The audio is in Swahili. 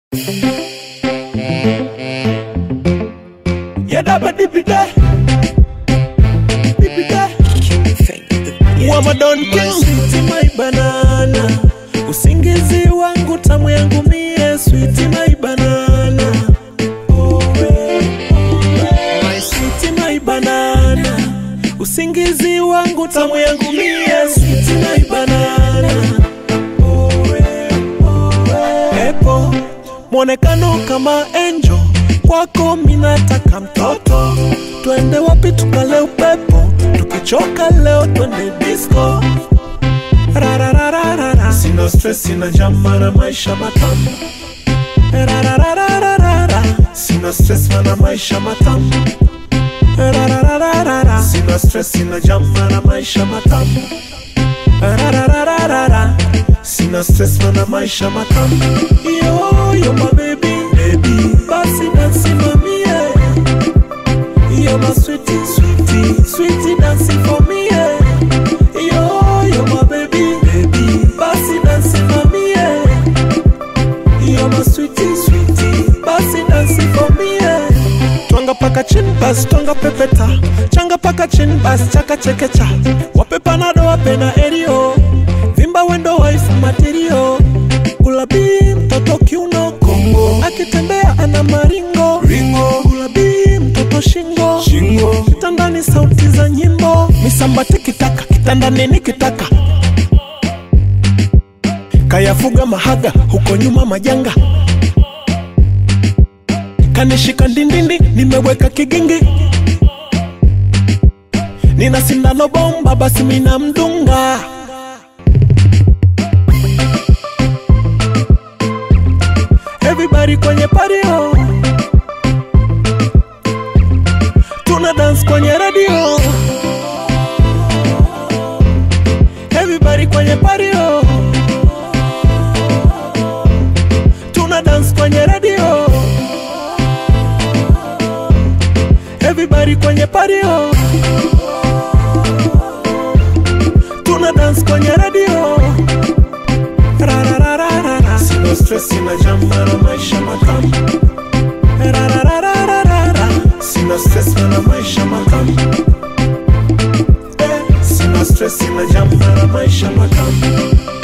Yadaba dipida Wamadon King Sweetie my banana Usingizi wangu tamu yangu mie Sweetie my banana My sweetie my banana Usingizi wangu tamu yangu mie Sweetie my banana Epo mwonekano kama angel Kwako minataka mtoto Twende wapi tukale upepo Tukichoka leo twende disco Rararararara Sina stress, sina jama na maisha matamu Rararararara Sina stress, mana maisha matamu Rararararara Sina stress, sina jama na maisha matamu Rararararara Sina stress, mana maisha matamu Yo my baby, baby Basi dansi mami, yeah. You're my sweetie, sweetie, sweetie dancing for me, yeah. You're my baby, baby Basi dansi mami, yeah. You're my sweetie, sweetie Basi dancing for me, yeah. Twanga paka chin bas, twanga pepeta Changa paka chin bas, chaka chekecha Wape panado, wape na erio Vimba wendo wife material Gulabi mtoto kiuno Kongo Akitembea ana maringo Ringo Gulabi mtoto shingo Shingo Kitandani sauti za nyimbo Misamba tikitaka kitandani nikitaka Kayafuga mahaga huko nyuma majanga Kanishika ndindindi nimeweka kigingi Nina sindano bomba basi mina mdunga Everybody kwenye party oh. Tuna dance kwenye radio Everybody kwenye party oh. Tuna dance kwenye radio Everybody kwenye party oh. Tuna dance kwenye radio Rararararara Sina stress, sina jama na maisha matamu Rararararara Sina stress, na maisha matamu Sina stress, sina jama na maisha matamu